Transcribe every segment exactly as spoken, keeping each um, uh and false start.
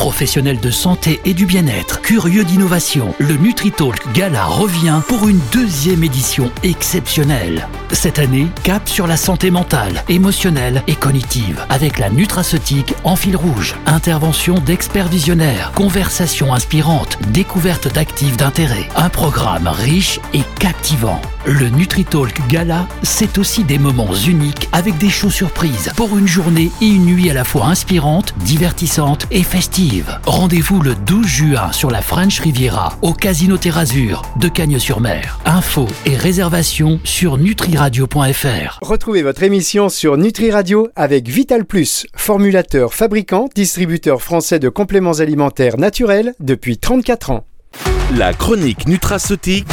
Professionnels de santé et du bien-être, curieux d'innovation, le NutriTalk Gala revient pour une deuxième édition exceptionnelle. Cette année, cap sur la santé mentale, émotionnelle et cognitive, avec la nutraceutique en fil rouge. Intervention d'experts visionnaires, conversations inspirantes, découverte d'actifs d'intérêt. Un programme riche et captivant. Le NutriTalk Gala, c'est aussi des moments uniques avec des shows surprises pour une journée et une nuit à la fois inspirantes, divertissantes et festives. Rendez-vous le douze juin sur la French Riviera au Casino Terrazur de Cagnes-sur-Mer. Infos et réservations sur nutriradio point f r. Retrouvez votre émission sur Nutri Radio avec Vital Plus, formulateur, fabricant, distributeur français de compléments alimentaires naturels depuis trente-quatre ans. La chronique nutraceutique,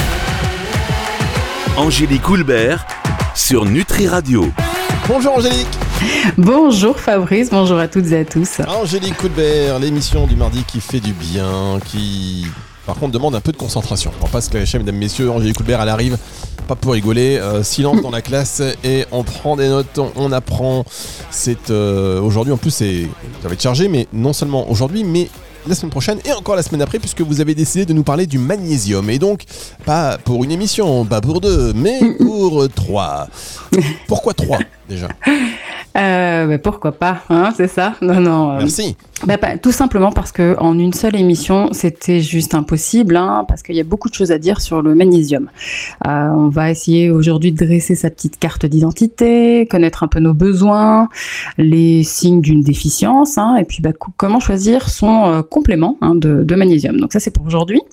Angélique Houlbert sur Nutri Radio. Bonjour Angélique. Bonjour Fabrice, bonjour à toutes et à tous. Angélique Houlbert, l'émission du mardi qui fait du bien, qui par contre demande un peu de concentration. On passe que la chaîne, mesdames, messieurs, Angélique Houlbert, elle arrive, pas pour rigoler, euh, silence dans la classe et on prend des notes, on, on apprend. C'est euh, aujourd'hui en plus, c'est, ça va être chargé, mais non seulement aujourd'hui, mais la semaine prochaine et encore la semaine après, puisque vous avez décidé de nous parler du magnésium. Et donc, pas pour une émission, pas pour deux, mais pour trois. Pourquoi trois, déjà ? Euh, bah pourquoi pas, hein, c'est ça. Non, non. Euh, Merci. Bah, bah, tout simplement parce que en une seule émission, c'était juste impossible, hein, parce qu'il y a beaucoup de choses à dire sur le magnésium. Euh, on va essayer aujourd'hui de dresser sa petite carte d'identité, connaître un peu nos besoins, les signes d'une déficience, hein, et puis bah, co- comment choisir son euh, complément hein, de, de magnésium. Donc ça, c'est pour aujourd'hui.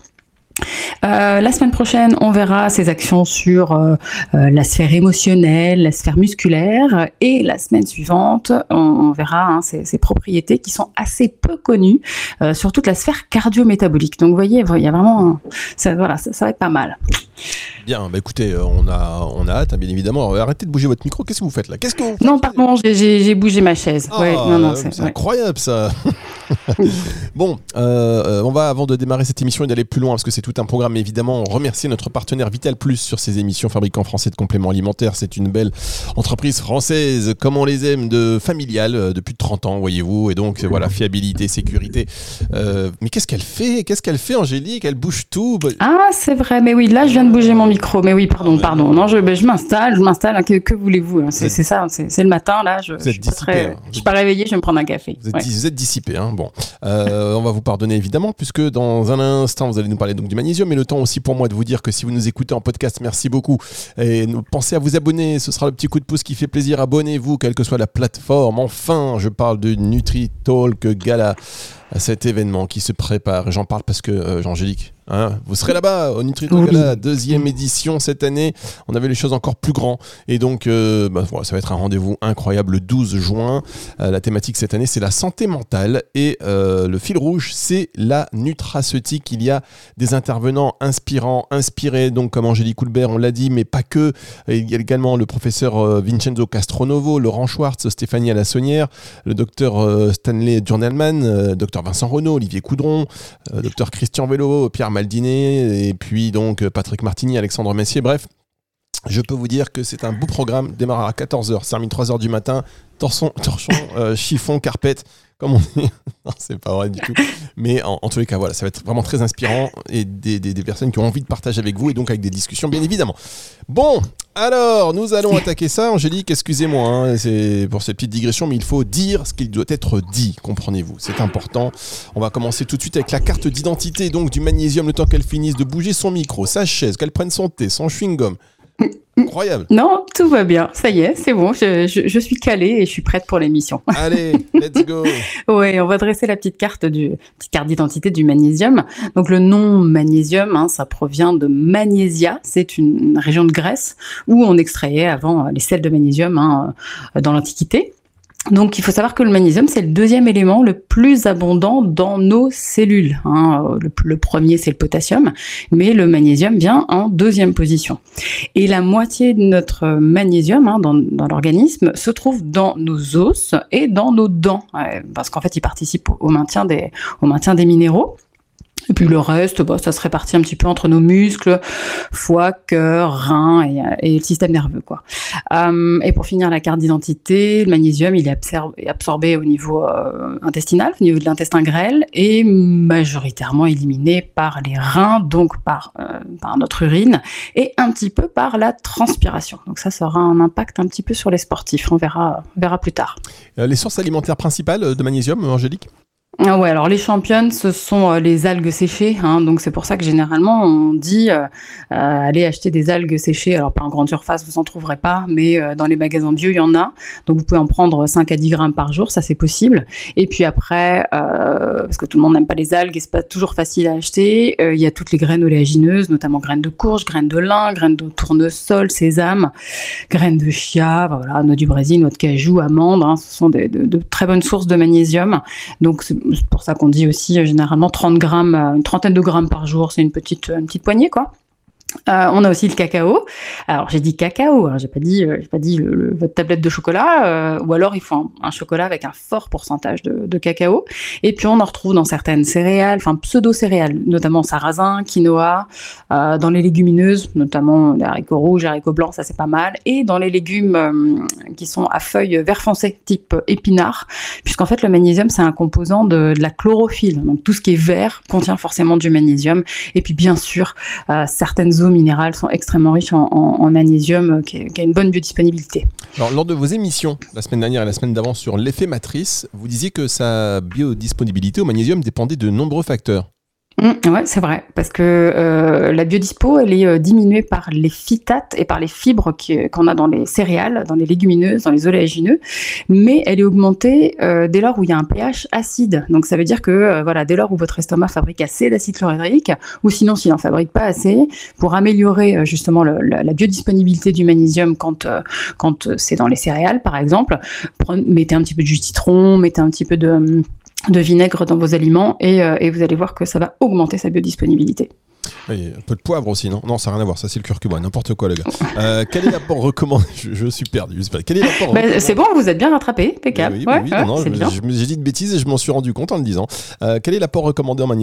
Euh, la semaine prochaine, on verra ses actions sur euh, euh, la sphère émotionnelle, la sphère musculaire, et la semaine suivante, on, on verra hein, ses, ses propriétés qui sont assez peu connues euh, sur toute la sphère cardio-métabolique. Donc, vous voyez, il y a vraiment, un, ça, voilà, ça, ça va être pas mal. Bien, bah écoutez, on a, on a hâte, hein, bien évidemment. Arrêtez de bouger votre micro. Qu'est-ce que vous faites là ? Qu'est-ce que vous faites ? Non, pardon, j'ai, j'ai, j'ai bougé ma chaise. Ah, ouais, non, non, c'est, c'est ouais. incroyable ça. Bon, euh, on va, avant de démarrer cette émission et d'aller plus loin, parce que c'est tout un programme, évidemment, remercier notre partenaire Vital Plus sur ses émissions, fabricant français de compléments alimentaires. C'est une belle entreprise française, comme on les aime, de familiale, euh, depuis trente ans, voyez-vous. Et donc, voilà, fiabilité, sécurité. Euh, mais qu'est-ce qu'elle fait ? Qu'est-ce qu'elle fait, Angélique ? Elle bouge tout. Ah, c'est vrai, mais oui, là, je viens de bouger mon micro. Mais oui, pardon, Ah, pardon. Non, je, ben, je m'installe, je m'installe. Hein, que, que voulez-vous hein, c'est, êtes... c'est ça, c'est, c'est le matin, là. Je, vous je êtes suis pas dissipé. très, Hein. je suis pas réveillée, je vais me prendre un café. Vous êtes, ouais. vous êtes dissipé, hein. Bon. Euh, on va vous pardonner, évidemment, puisque dans un instant, vous allez nous parler donc du magnésium. Mais le temps aussi pour moi de vous dire que si vous nous écoutez en podcast, merci beaucoup. Et pensez à vous abonner. Ce sera le petit coup de pouce qui fait plaisir. Abonnez-vous, quelle que soit la plateforme. Enfin, je parle de NutriTalk Gala, cet événement qui se prépare. Et j'en parle parce que, euh, Angélique, hein, vous serez là-bas au NutriTalk oui. Gala, deuxième édition cette année. On avait les choses encore plus grands. Et donc, euh, bah, voilà, ça va être un rendez-vous incroyable le douze juin. Euh, la thématique cette année, c'est la santé mentale. Et euh, le fil rouge, c'est la nutraceutique. Il y a des intervenants inspirants, inspirés, donc comme Angélique Houlbert, on l'a dit, mais pas que. Il y a également le professeur euh, Vincenzo Castronovo, Laurent Schwartz, Stéphanie Alassonnière, le docteur euh, Stanley Journalman, euh, docteur Vincent Renaud, Olivier Coudron, euh, docteur Christian Vélo, Pierre Maldiné, et puis donc Patrick Martini, Alexandre Messier. Bref, je peux vous dire que c'est un beau programme. Démarre à quatorze heures, ça termine trois heures du matin. Torchon, torchon euh, chiffon, carpette, comme on dit. Non, c'est pas vrai du tout. Mais en, en tous les cas, voilà, ça va être vraiment très inspirant et des, des, des personnes qui ont envie de partager avec vous et donc avec des discussions, bien évidemment. Bon, alors, nous allons attaquer ça. Angélique, excusez-moi hein, c'est pour cette petite digression, mais il faut dire ce qu'il doit être dit, comprenez-vous. C'est important. On va commencer tout de suite avec la carte d'identité donc du magnésium, le temps qu'elle finisse de bouger son micro, sa chaise, qu'elle prenne son thé, son chewing-gum. Incroyable. Non, tout va bien. Ça y est, c'est bon. Je, je, je suis calée et je suis prête pour l'émission. Allez, let's go. Oui, on va dresser la petite carte du petite carte d'identité du magnésium. Donc le nom magnésium, hein, ça provient de Magnésia. C'est une région de Grèce où on extrayait avant les sels de magnésium hein, dans l'Antiquité. Donc, il faut savoir que le magnésium, c'est le deuxième élément le plus abondant dans nos cellules. Hein. Le, le premier, c'est le potassium, mais le magnésium vient en deuxième position. Et la moitié de notre magnésium hein, dans, dans l'organisme se trouve dans nos os et dans nos dents, parce qu'en fait, il participe au maintien des, au maintien des minéraux. Et puis le reste, bah, ça se répartit un petit peu entre nos muscles, foie, cœur, reins et, et le système nerveux, quoi. Euh, et pour finir la carte d'identité, le magnésium, il est absorbé, absorbé au niveau euh, intestinal, au niveau de l'intestin grêle, et majoritairement éliminé par les reins, donc par, euh, par notre urine, et un petit peu par la transpiration. Donc ça, ça aura un impact un petit peu sur les sportifs. On verra, on verra plus tard. Euh, les sources alimentaires principales de magnésium, Angélique ? Ah ouais, alors les championnes, ce sont euh, les algues séchées, hein, donc c'est pour ça que généralement on dit euh, euh, allez acheter des algues séchées, alors pas en grande surface, vous en trouverez pas, mais euh, dans les magasins bio il y en a, donc vous pouvez en prendre cinq à dix grammes par jour, ça c'est possible. Et puis après, euh, parce que tout le monde n'aime pas les algues et c'est pas toujours facile à acheter, euh, il y a toutes les graines oléagineuses, notamment graines de courge, graines de lin, graines de tournesol, sésame, graines de chia, voilà, noix du Brésil, noix de cajou, amandes, hein, ce sont des, de, de très bonnes sources de magnésium, donc c'est C'est pour ça qu'on dit aussi euh, généralement trente grammes, euh, une trentaine de grammes par jour, c'est une petite, une petite poignée, quoi. Euh, on a aussi le cacao. Alors j'ai dit cacao, hein, j'ai pas dit, euh, j'ai pas dit le, le, votre tablette de chocolat, euh, ou alors il faut un, un chocolat avec un fort pourcentage de, de cacao. Et puis on en retrouve dans certaines céréales, enfin pseudo-céréales, notamment sarrasin, quinoa, euh, dans les légumineuses, notamment les haricots rouges, les haricots blancs, ça c'est pas mal, et dans les légumes euh, qui sont à feuilles vert foncé, type épinard, puisqu'en fait le magnésium c'est un composant de, de la chlorophylle, donc tout ce qui est vert contient forcément du magnésium. Et puis bien sûr euh, certaines eaux minérales sont extrêmement riches en, en, en magnésium, qui, est, qui a une bonne biodisponibilité. Alors, lors de vos émissions, la semaine dernière et la semaine d'avant, sur l'effet matrice, vous disiez que sa biodisponibilité au magnésium dépendait de nombreux facteurs. Mmh, ouais, c'est vrai, parce que euh, la biodispo, elle est euh, diminuée par les phytates et par les fibres qui, qu'on a dans les céréales, dans les légumineuses, dans les oléagineux, mais elle est augmentée euh, dès lors où il y a un pH acide. Donc ça veut dire que euh, voilà, dès lors où votre estomac fabrique assez d'acide chlorhydrique, ou sinon s'il n'en fabrique pas assez, pour améliorer euh, justement le, la, la biodisponibilité du magnésium quand euh, quand c'est dans les céréales, par exemple, prenez, mettez un petit peu de jus de citron, mettez un petit peu de de vinaigre dans vos aliments et, euh, et vous allez voir que ça va augmenter sa biodisponibilité. Oui, un peu de poivre aussi, non ? Non, ça n'a rien à voir, ça c'est le curcuma, n'importe quoi, le gars. Euh, quel est l'apport recommandé ? je, je suis perdu, je sais pas. Quel est l'apport bah, recommandé ? C'est bon, vous êtes bien rattrapé, impeccable. Oui, ouais, oui, ouais, non, non, c'est je, bien. je, j'ai dit de bêtises et je m'en suis rendu compte en le disant. Euh, quel est l'apport recommandé en magnésium ?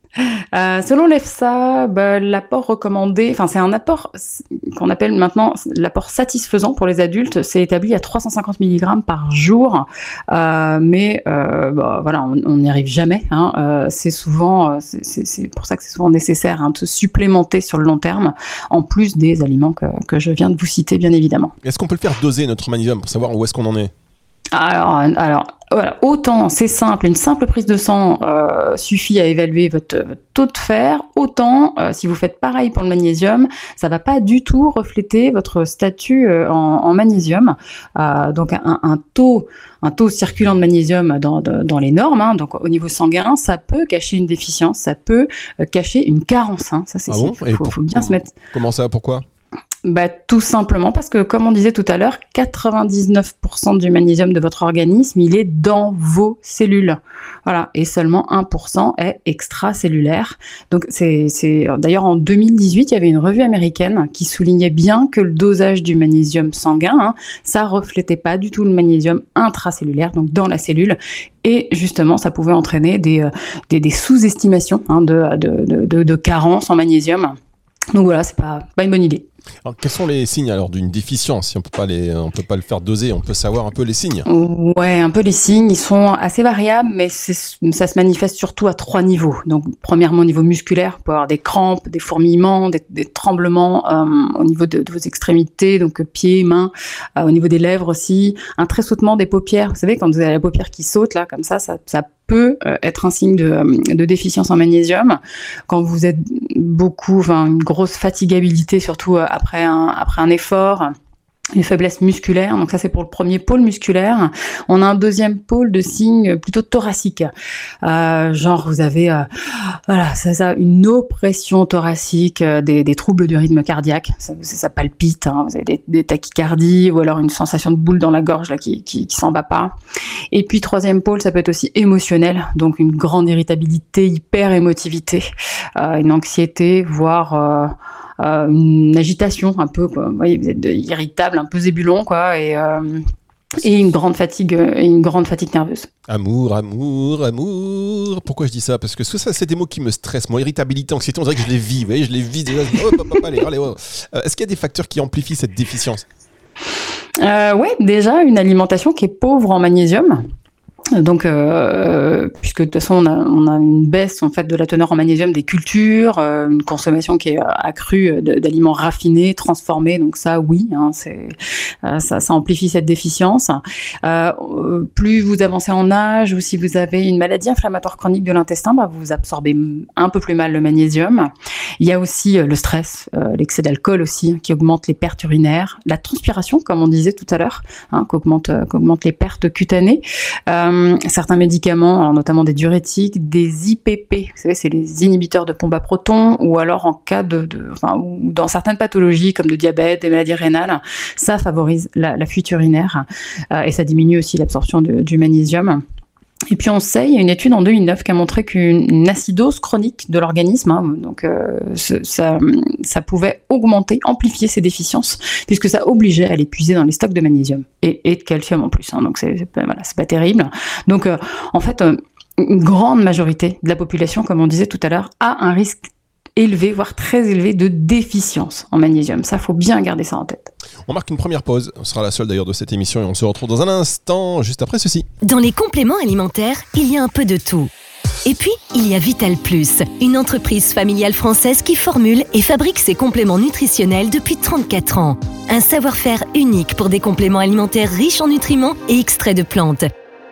Euh, selon l'EFSA, bah, l'apport recommandé, enfin c'est un apport qu'on appelle maintenant l'apport satisfaisant pour les adultes, c'est établi à trois cent cinquante milligrammes par jour, euh, mais euh, bah, voilà, on n'y arrive jamais. Hein, euh, c'est souvent, c'est, c'est, c'est pour ça que c'est souvent nécessaire hein, de se supplémenter sur le long terme, en plus des aliments que, que je viens de vous citer, bien évidemment. Est-ce qu'on peut le faire doser notre magnésium pour savoir où est-ce qu'on en est ? Alors, alors voilà, autant c'est simple, une simple prise de sang euh, suffit à évaluer votre, votre taux de fer, autant euh, si vous faites pareil pour le magnésium, ça va pas du tout refléter votre statut euh, en, en magnésium. Euh, donc un, un taux, un taux circulant de magnésium dans, de, dans les normes, hein, donc au niveau sanguin, ça peut cacher une déficience, ça peut euh, cacher une carence. Hein, ça c'est ah bon il faut, faut, faut bien se mettre. Comment ça ? Pourquoi ? Bah, tout simplement parce que, comme on disait tout à l'heure, quatre-vingt-dix-neuf pour cent du magnésium de votre organisme, il est dans vos cellules. Voilà. Et seulement un pour cent est extracellulaire. Donc, c'est, c'est, d'ailleurs, en deux mille dix-huit, il y avait une revue américaine qui soulignait bien que le dosage du magnésium sanguin, hein, ça reflétait pas du tout le magnésium intracellulaire, donc dans la cellule. Et justement, ça pouvait entraîner des, euh, des, des sous-estimations, hein, de, de, de, de, de carence en magnésium. Donc voilà, c'est pas, pas une bonne idée. Alors, quels sont les signes alors d'une déficience ? Si on peut pas les, on peut pas le faire doser, on peut savoir un peu les signes. Ouais, un peu les signes, ils sont assez variables, mais c'est, ça se manifeste surtout à trois niveaux. Donc, premièrement, au niveau musculaire, on peut avoir des crampes, des fourmillements, des, des tremblements euh, au niveau de, de vos extrémités, donc pieds, mains, euh, au niveau des lèvres aussi, un tressautement des paupières. Vous savez, quand vous avez la paupière qui saute là, comme ça, ça, ça peut euh, être un signe de, de déficience en magnésium. Quand vous êtes beaucoup, enfin, une grosse fatigabilité, surtout euh, après un, après un effort, une faiblesse musculaire, donc ça c'est pour le premier pôle musculaire. On a un deuxième pôle de signes plutôt thoraciques, euh, genre vous avez euh, voilà, ça, ça, une oppression thoracique, euh, des, des troubles du rythme cardiaque, ça, ça palpite, hein, vous avez des, des tachycardies ou alors une sensation de boule dans la gorge là, qui, qui, qui s'en va pas. Et puis troisième pôle, ça peut être aussi émotionnel, donc une grande irritabilité, hyper émotivité, euh, une anxiété, voire euh, Euh, une agitation un peu, quoi. Vous voyez, vous êtes irritable, un peu zébulon, quoi, et, euh, Et une grande fatigue, et une grande fatigue nerveuse. Amour, amour, amour. Pourquoi je dis ça? Parce que ça, c'est des mots qui me stressent. Moi, irritabilité, anxiété, on dirait que je les vis. Vous voyez, je les vis déjà. Oh, papa, allez, allez, oh. euh, Est-ce qu'il y a des facteurs qui amplifient cette déficience? euh, Oui, déjà une alimentation qui est pauvre en magnésium. Donc, euh, puisque de toute façon, on a, on a une baisse en fait de la teneur en magnésium des cultures, euh, une consommation qui est accrue d'aliments raffinés, transformés. Donc ça, oui, hein, c'est, euh, ça, ça amplifie cette déficience. Euh, plus vous avancez en âge ou si vous avez une maladie inflammatoire chronique de l'intestin, bah, vous absorbez un peu plus mal le magnésium. Il y a aussi le stress, euh, l'excès d'alcool aussi, qui augmente les pertes urinaires, la transpiration, comme on disait tout à l'heure, hein, qui augmente, euh, qui augmente les pertes cutanées. Euh, Certains médicaments, alors notamment des diurétiques, des I P P, vous savez, c'est les inhibiteurs de pompe à protons, ou alors en cas de, de enfin, ou dans certaines pathologies comme de diabète, des maladies rénales, ça favorise la, la fuite urinaire euh, et ça diminue aussi l'absorption de, du magnésium. Et puis on sait, il y a une étude en deux mille neuf qui a montré qu'une acidose chronique de l'organisme, hein, donc euh, ça, ça pouvait augmenter, amplifier ces déficiences, puisque ça obligeait à les puiser dans les stocks de magnésium et, et de calcium en plus. Hein, donc c'est, c'est, voilà, c'est pas terrible. Donc euh, en fait, euh, une grande majorité de la population, comme on disait tout à l'heure, a un risque élevé, voire très élevé, de déficience en magnésium. Ça, faut bien garder ça en tête. On marque une première pause. On sera la seule d'ailleurs de cette émission et on se retrouve dans un instant, juste après ceci. Dans les compléments alimentaires, il y a un peu de tout. Et puis, il y a Vital Plus, une entreprise familiale française qui formule et fabrique ses compléments nutritionnels depuis trente-quatre ans. Un savoir-faire unique pour des compléments alimentaires riches en nutriments et extraits de plantes.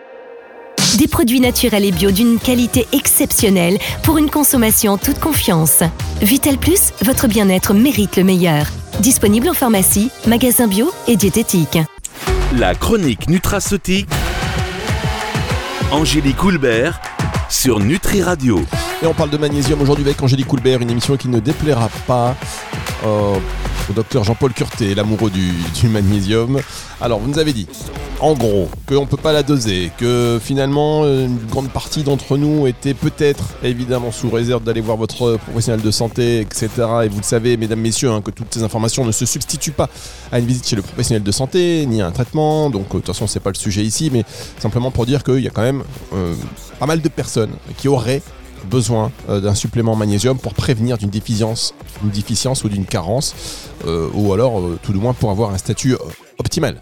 Des produits naturels et bio d'une qualité exceptionnelle pour une consommation en toute confiance. Vital Plus, votre bien-être mérite le meilleur. Disponible en pharmacie, magasin bio et diététique. La chronique nutraceutique, Angélique Houlbert sur Nutri Radio. Et on parle de magnésium aujourd'hui avec Angélique Houlbert, une émission qui ne déplaira pas euh, au docteur Jean-Paul Curté, l'amoureux du, du magnésium. Alors, vous nous avez dit, en gros, qu'on ne peut pas la doser, que finalement, une grande partie d'entre nous était peut-être, évidemment, sous réserve d'aller voir votre professionnel de santé, et cetera. Et vous le savez, mesdames, messieurs, hein, que toutes ces informations ne se substituent pas à une visite chez le professionnel de santé, ni à un traitement. Donc, de toute façon, c'est pas le sujet ici, mais simplement pour dire qu'il y a quand même euh, pas mal de personnes qui auraient besoin euh, d'un supplément en magnésium pour prévenir d'une déficience, une déficience ou d'une carence, euh, ou alors euh, tout du moins pour avoir un statut euh, optimal.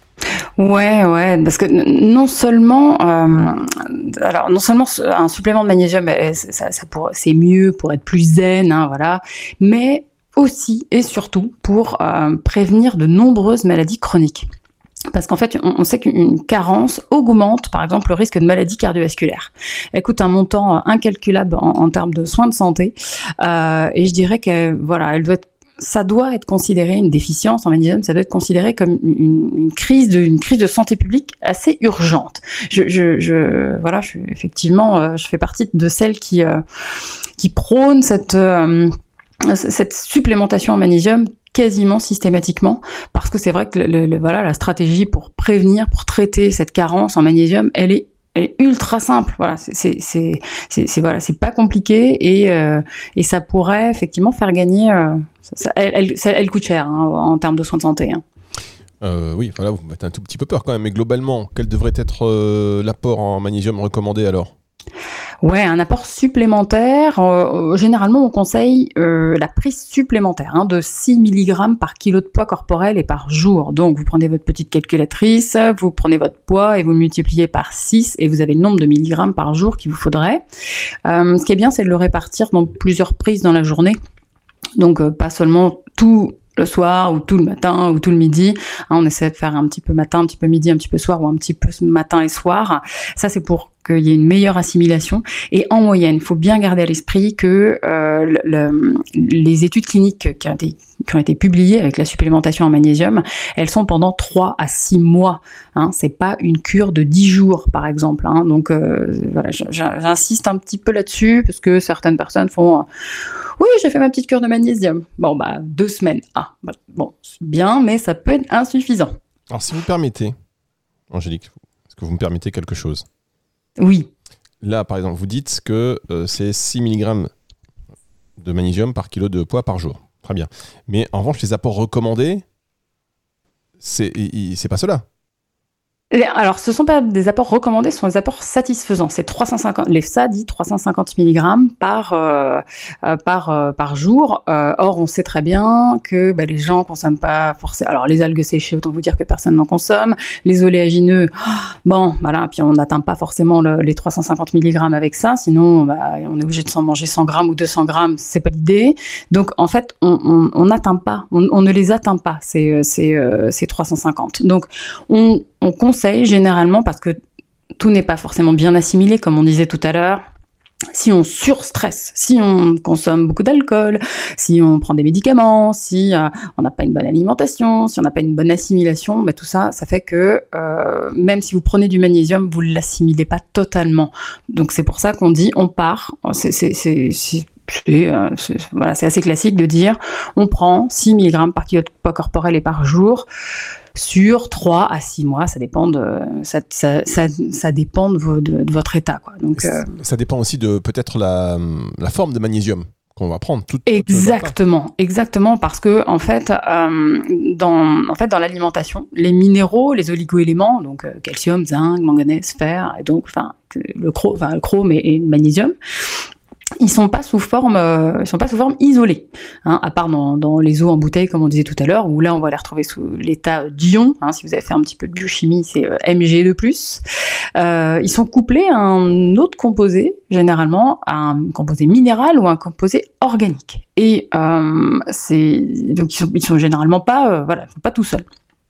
Ouais, ouais, parce que non seulement, euh, alors non seulement un supplément de magnésium, ça, ça pour, c'est mieux pour être plus zen, hein, voilà, mais aussi et surtout pour euh, prévenir de nombreuses maladies chroniques. Parce qu'en fait, on sait qu'une carence augmente, par exemple, le risque de maladies cardiovasculaires. Elle coûte un montant incalculable en, en termes de soins de santé, euh, et je dirais que voilà, elle doit être ça doit être considéré, une déficience en magnésium, ça doit être considéré comme une, une crise de, une crise de santé publique assez urgente. Je, je, je voilà, je, effectivement, euh, je fais partie de celles qui, euh, qui prônent cette, euh, cette supplémentation en magnésium quasiment systématiquement, parce que c'est vrai que le, le, voilà, la stratégie pour prévenir, pour traiter cette carence en magnésium, elle est Elle est ultra simple, voilà, c'est c'est c'est c'est, c'est voilà, c'est pas compliqué et euh, et ça pourrait effectivement faire gagner. Euh, ça, ça, elle, elle, ça, elle coûte cher hein, en termes de soins de santé. Hein. Euh, oui, voilà, vous me mettez un tout petit peu peur quand même. Mais globalement, quel devrait être euh, l'apport en magnésium recommandé alors ? Ouais, un apport supplémentaire. Euh, généralement, on conseille euh, la prise supplémentaire hein, de six milligrammes par kilo de poids corporel et par jour. Donc, vous prenez votre petite calculatrice, vous prenez votre poids et vous multipliez par six et vous avez le nombre de milligrammes par jour qu'il vous faudrait. Euh, ce qui est bien, c'est de le répartir dans plusieurs prises dans la journée. Donc, euh, pas seulement tout le soir ou tout le matin ou tout le midi. Hein, on essaie de faire un petit peu matin, un petit peu midi, un petit peu soir ou un petit peu matin et soir. Ça, c'est pour qu'il y ait une meilleure assimilation. Et en moyenne, il faut bien garder à l'esprit que euh, le, le, les études cliniques qui ont, été, qui ont été publiées avec la supplémentation en magnésium, elles sont pendant trois à six mois. Hein, c'est pas une cure de dix jours, par exemple. Hein. Donc, euh, voilà, j'insiste un petit peu là-dessus parce que certaines personnes font... Euh, oui, j'ai fait ma petite cure de magnésium. Bon, bah, deux semaines. Ah, bah, bon, c'est bien, mais ça peut être insuffisant. Alors, si vous permettez, Angélique, est-ce que vous me permettez quelque chose ? Oui. Là, par exemple, vous dites que euh, c'est six milligrammes de magnésium par kilo de poids par jour. Très bien. Mais en revanche, les apports recommandés, c'est, c'est pas cela. Alors, ce ne sont pas des apports recommandés, ce sont des apports satisfaisants. C'est trois cent cinquante, l'E F S A dit trois cent cinquante milligrammes par, euh, euh, par, euh, par jour. Euh, or, on sait très bien que bah, les gens ne consomment pas forcément. Alors, les algues séchées, autant vous dire que personne n'en consomme. Les oléagineux, oh, bon, voilà, puis on n'atteint pas forcément le, les trois cent cinquante milligrammes avec ça. Sinon, bah, on est obligé de s'en manger cent grammes ou deux cents grammes, c'est pas l'idée. Donc, en fait, on n'atteint pas, on, on ne les atteint pas, ces, ces, euh, ces trois cent cinquante. Donc, on On conseille généralement, parce que tout n'est pas forcément bien assimilé, comme on disait tout à l'heure, si on surstresse, si on consomme beaucoup d'alcool, si on prend des médicaments, si euh, on n'a pas une bonne alimentation, si on n'a pas une bonne assimilation, bah, tout ça, ça fait que euh, même si vous prenez du magnésium, vous ne l'assimilez pas totalement. Donc c'est pour ça qu'on dit on part, c'est... c'est, c'est, c'est C'est, euh, c'est, voilà, c'est assez classique de dire on prend six milligrammes par kilo de poids corporel et par jour sur trois à six mois, ça dépend de, ça, ça, ça, ça dépend de, vo, de, de votre état, quoi. Donc, ça, euh, ça dépend aussi de peut-être la, la forme de magnésium qu'on va prendre. Tout, exactement, exactement, parce que en fait, euh, dans, en fait, dans l'alimentation, les minéraux, les oligo-éléments, donc euh, calcium, zinc, manganèse, fer, et donc, enfin, le, chrome, enfin, le chrome et, et le magnésium, ils sont pas sous forme, euh, ils sont pas sous forme isolée, hein, à part dans, dans les eaux en bouteille, comme on disait tout à l'heure, où là on va les retrouver sous l'état d'ion. Hein, si vous avez fait un petit peu de biochimie, c'est euh, M G deux plus. Euh, ils sont couplés à un autre composé, généralement à un composé minéral ou un composé organique. Et euh, c'est donc ils sont, ils sont généralement pas, euh, voilà, pas tout seuls.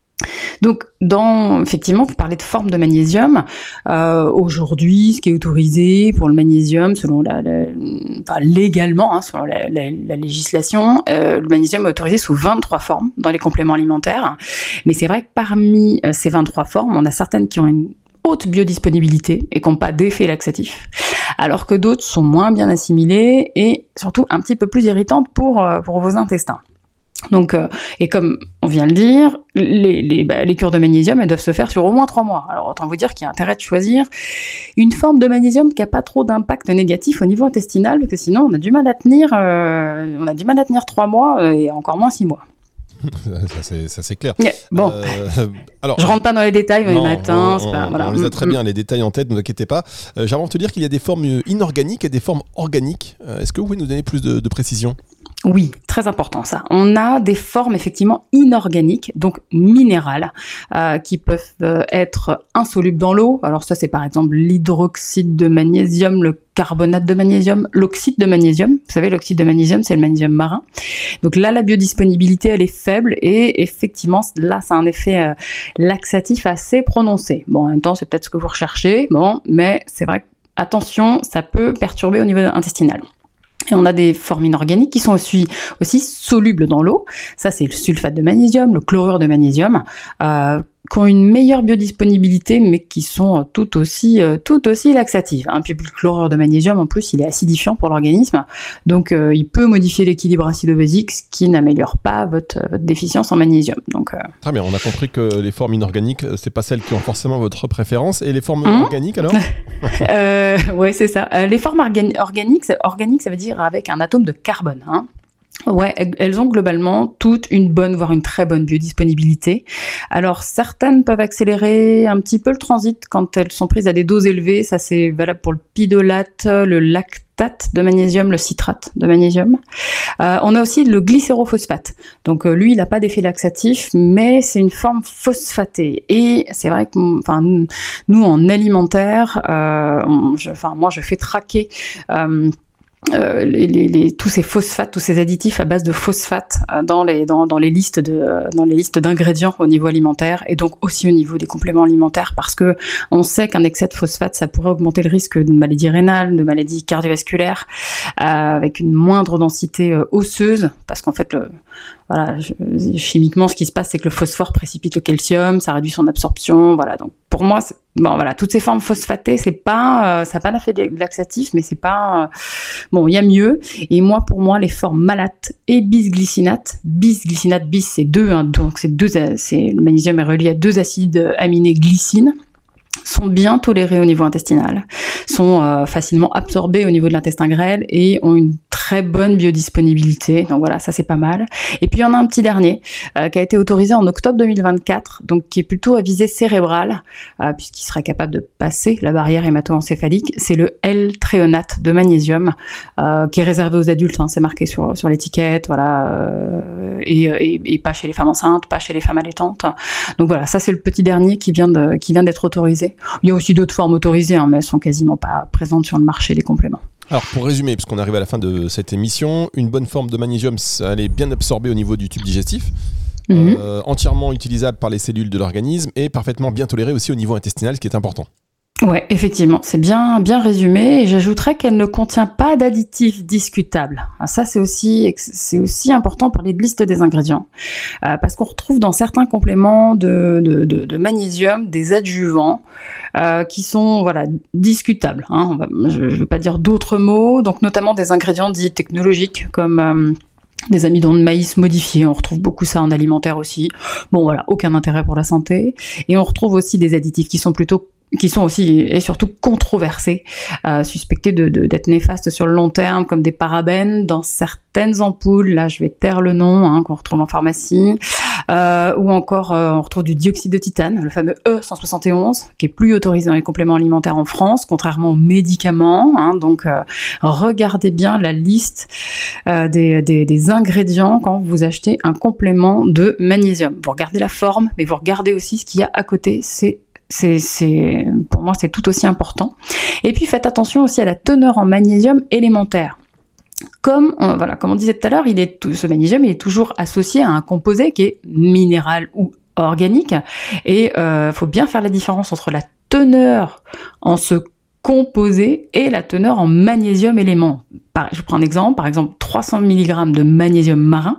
Donc, dans, effectivement, vous parlez de forme de magnésium. Euh, aujourd'hui, ce qui est autorisé pour le magnésium, selon la, la enfin, légalement, hein, selon la, la, la législation, euh, le magnésium est autorisé sous vingt-trois formes dans les compléments alimentaires. Mais c'est vrai que parmi euh, ces vingt-trois formes, on a certaines qui ont une haute biodisponibilité et qui n'ont pas d'effet laxatif, alors que d'autres sont moins bien assimilées et surtout un petit peu plus irritantes pour, euh, pour vos intestins. Donc, euh, et comme on vient de le dire, les, les, bah, les cures de magnésium, elles doivent se faire sur au moins trois mois. Alors, autant vous dire qu'il y a intérêt de choisir une forme de magnésium qui n'a pas trop d'impact négatif au niveau intestinal, parce que sinon, on a du mal à tenir, euh, on a du mal à tenir trois mois euh, et encore moins six mois. ça, c'est, ça c'est clair. Yeah, bon, euh, alors, je rentre pas dans les détails, non, les matins, on, c'est pas, on, voilà. on les a très bien, les détails en tête, ne vous inquiétez pas. Euh, J'aimerais te dire qu'il y a des formes inorganiques et des formes organiques. Euh, est-ce que vous pouvez nous donner plus de, de précision ? Oui, très important ça. On a des formes effectivement inorganiques, donc minérales, euh, qui peuvent euh, être insolubles dans l'eau. Alors ça, c'est par exemple l'hydroxyde de magnésium, le carbonate de magnésium, l'oxyde de magnésium. Vous savez, l'oxyde de magnésium, c'est le magnésium marin. Donc là, la biodisponibilité, elle est faible et effectivement, là, ça a un effet euh, laxatif assez prononcé. Bon, en même temps, c'est peut-être ce que vous recherchez, bon, mais c'est vrai que, attention, ça peut perturber au niveau intestinal. Et on a des formes inorganiques qui sont aussi, aussi solubles dans l'eau. Ça, c'est le sulfate de magnésium, le chlorure de magnésium, euh, qui ont une meilleure biodisponibilité, mais qui sont tout aussi, euh, tout aussi laxatives. Hein. Puis le chlorure de magnésium, en plus, il est acidifiant pour l'organisme. Donc, euh, il peut modifier l'équilibre acido-basique, ce qui n'améliore pas votre, votre déficience en magnésium. Donc, euh... Très bien, on a compris que les formes inorganiques, c'est pas celles qui ont forcément votre préférence. Et les formes mmh. organiques, alors euh, Oui, c'est ça. Euh, les formes organi- organiques, organiques, ça veut dire avec un atome de carbone, hein. Ouais, elles ont globalement toutes une bonne, voire une très bonne biodisponibilité. Alors, certaines peuvent accélérer un petit peu le transit quand elles sont prises à des doses élevées. Ça, c'est valable pour le pidolate, le lactate de magnésium, le citrate de magnésium. Euh, on a aussi le glycérophosphate. Donc, euh, lui, il n'a pas d'effet laxatif, mais c'est une forme phosphatée. Et c'est vrai que, enfin, nous, nous en alimentaire, euh, on, je, enfin, moi, je fais traquer. Euh, Euh, les, les, les, tous ces phosphates, tous ces additifs à base de phosphate euh, dans les dans, dans les listes de euh, dans les listes d'ingrédients au niveau alimentaire et donc aussi au niveau des compléments alimentaires parce que on sait qu'un excès de phosphate ça pourrait augmenter le risque de maladie rénale, de maladie cardiovasculaire euh, avec une moindre densité euh, osseuse parce qu'en fait le voilà, je, chimiquement, ce qui se passe, c'est que le phosphore précipite le calcium, ça réduit son absorption, voilà. Donc, pour moi, c'est, bon, voilà, toutes ces formes phosphatées, c'est pas, euh, ça n'a pas d'effet laxatif, mais c'est pas, euh, bon, il y a mieux. Et moi, pour moi, les formes malates et bisglycinate, bisglycinate, bis, c'est deux, hein, donc c'est deux, c'est, le magnésium est relié à deux acides aminés glycine, sont bien tolérés au niveau intestinal, sont euh, facilement absorbés au niveau de l'intestin grêle et ont une très très bonne biodisponibilité. Donc voilà, ça c'est pas mal. Et puis il y en a un petit dernier euh, qui a été autorisé en octobre deux mille vingt-quatre, donc qui est plutôt à visée cérébrale, euh, puisqu'il sera capable de passer la barrière hémato-encéphalique. C'est le L-tréonate de magnésium, euh, qui est réservé aux adultes, hein, c'est marqué sur, sur l'étiquette, voilà, euh, et, et, et pas chez les femmes enceintes, pas chez les femmes allaitantes. Donc voilà, ça c'est le petit dernier qui vient, de, qui vient d'être autorisé. Il y a aussi d'autres formes autorisées, hein, mais elles sont quasiment pas présentes sur le marché des compléments. Alors pour résumer, puisqu'on arrive à la fin de cette émission, une bonne forme de magnésium, elle est bien absorbée au niveau du tube digestif, mmh. euh, entièrement utilisable par les cellules de l'organisme et parfaitement bien tolérée aussi au niveau intestinal, ce qui est important. Ouais, effectivement, c'est bien bien résumé, et j'ajouterais qu'elle ne contient pas d'additifs discutables. Ah, ça, c'est aussi c'est aussi important pour les listes des ingrédients, euh, parce qu'on retrouve dans certains compléments de de, de, de magnésium des adjuvants euh, qui sont voilà discutables. Hein, on va, je ne veux pas dire d'autres mots, donc notamment des ingrédients dits technologiques comme euh, des amidons de maïs modifiés, on retrouve beaucoup ça en alimentaire aussi. Bon voilà, aucun intérêt pour la santé. Et on retrouve aussi des additifs qui sont plutôt qui sont aussi et surtout controversés, euh, suspectés de, de, d'être néfastes sur le long terme, comme des parabènes dans certaines ampoules, là je vais taire le nom, hein, qu'on retrouve en pharmacie, euh, ou encore euh, on retrouve du dioxyde de titane, le fameux E cent soixante et onze, qui est plus autorisé dans les compléments alimentaires en France, contrairement aux médicaments, hein, donc euh, regardez bien la liste euh, des, des, des ingrédients quand vous achetez un complément de magnésium. Vous regardez la forme, mais vous regardez aussi ce qu'il y a à côté, c'est C'est, c'est, pour moi, c'est tout aussi important. Et puis, faites attention aussi à la teneur en magnésium élémentaire. Comme, on, voilà, comme on disait tout à l'heure, il est, ce magnésium il est toujours associé à un composé qui est minéral ou organique. Et il euh, faut bien faire la différence entre la teneur en ce composé et la teneur en magnésium élément. Par, je prends un exemple, par exemple, trois cents milligrammes de magnésium marin.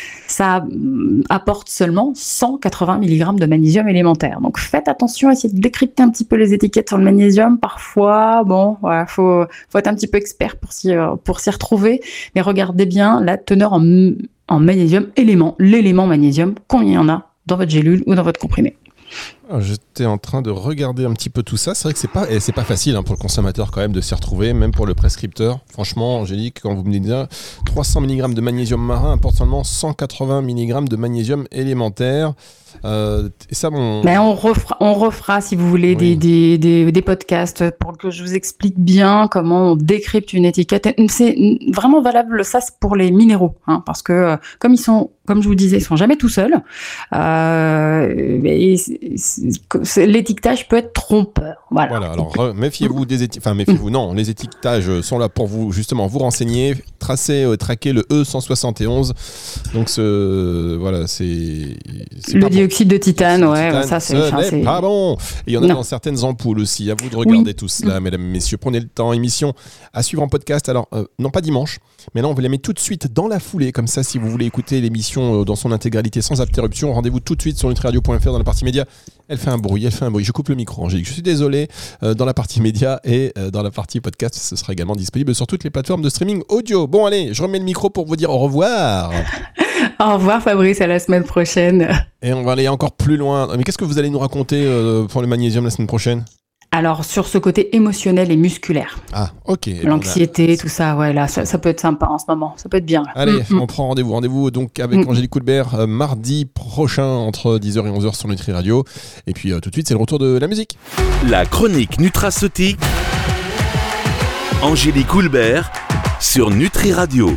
Ça apporte seulement cent quatre-vingts milligrammes de magnésium élémentaire. Donc faites attention, essayez de décrypter un petit peu les étiquettes sur le magnésium. Parfois, bon, voilà, faut, faut être un petit peu expert pour s'y, pour s'y retrouver. Mais regardez bien la teneur en, en magnésium élément, l'élément magnésium, combien il y en a dans votre gélule ou dans votre comprimé. Alors, j'étais en train de regarder un petit peu tout ça. C'est vrai que c'est pas, et c'est pas facile hein, pour le consommateur quand même de s'y retrouver, même pour le prescripteur. Franchement, Angélique, quand vous me dites trois cents milligrammes de magnésium marin apporte seulement cent quatre-vingts milligrammes de magnésium élémentaire. Euh, et ça, bon... Mais on refera, on refera, si vous voulez, oui. des, des, des, des podcasts pour que je vous explique bien comment on décrypte une étiquette. C'est vraiment valable, ça, c'est pour les minéraux, hein, parce que comme ils sont, comme je vous disais, ils sont jamais tout seuls. Euh, et c'est, c'est, l'étiquetage peut être trompeur. Voilà. Voilà. Alors re, méfiez-vous des étiquettes. Enfin, méfiez-vous. Non, les étiquetages sont là pour vous justement vous renseigner, tracer, euh, traquer le E cent soixante et onze. Donc ce, voilà, c'est. c'est le pas dioxyde bon. de titane, le ouais, titane, ça c'est. Ce n'est c'est... pas bon. Et il y en a non. dans certaines ampoules aussi. À vous de regarder oui. tout cela, mesdames, messieurs. Prenez le temps. Émission à suivre en podcast. Alors euh, non pas dimanche, mais là on vous la met tout de suite dans la foulée. Comme ça, si vous voulez écouter l'émission dans son intégralité sans interruption, rendez-vous tout de suite sur nutriradio point f r dans la partie média. Elle fait un bruit, elle fait un bruit. Je coupe le micro, Angélique. Je suis désolé. Euh, dans la partie média et euh, dans la partie podcast, ce sera également disponible sur toutes les plateformes de streaming audio. Bon, allez, je remets le micro pour vous dire au revoir. Au revoir, Fabrice, à la semaine prochaine. Et on va aller encore plus loin. Mais qu'est-ce que vous allez nous raconter euh, pour le magnésium la semaine prochaine ? Alors, sur ce côté émotionnel et musculaire. Ah, ok. L'anxiété, bon, tout ça, ouais, là, ça, ça peut être sympa en ce moment. Ça peut être bien. Là. Allez, mmh. on prend rendez-vous. Rendez-vous donc avec mmh. Angélique Coulbert euh, mardi prochain entre dix heures et onze heures sur Nutri Radio. Et puis euh, tout de suite, c'est le retour de la musique. La chronique nutraceutique. Angélique Coulbert sur Nutri Radio.